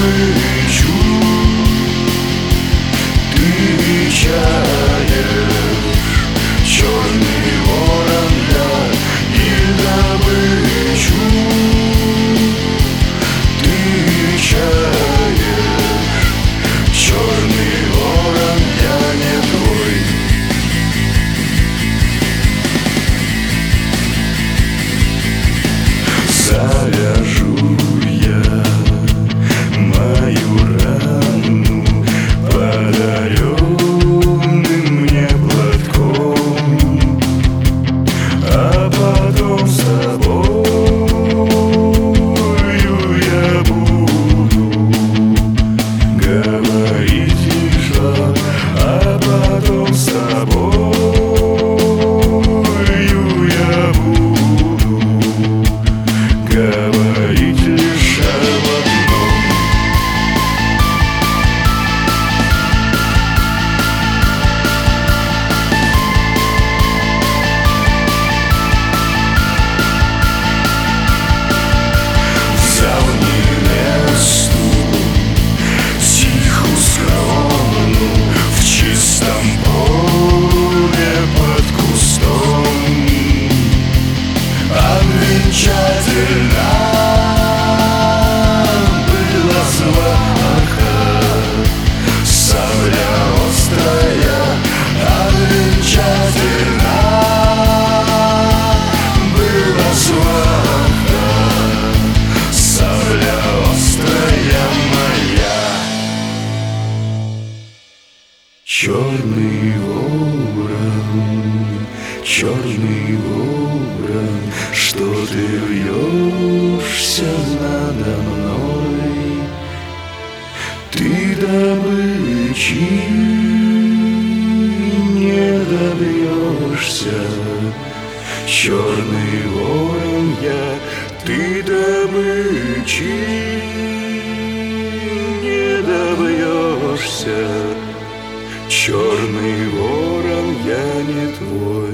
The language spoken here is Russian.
добычу ты чаешь, черный ворон, я и добычу ты чаешь, черный ворон, я не твой. Завяжу я мою рану подаренным мне платком, а потом с тобою я буду говорить лишь, а потом с тобою я буду говорить лишь об одном. Взял невесту тихую, скромную, в чистом поле под кустом, обвенчательно была сваха, сабля острая, обвенчательно была сваха, сабля острая моя. Черный ворон, что ты вьешься надо мной, ты добычи не добьешься. Черный ворон, я, ты добычи не добьешься. Черный ворон, я не твой.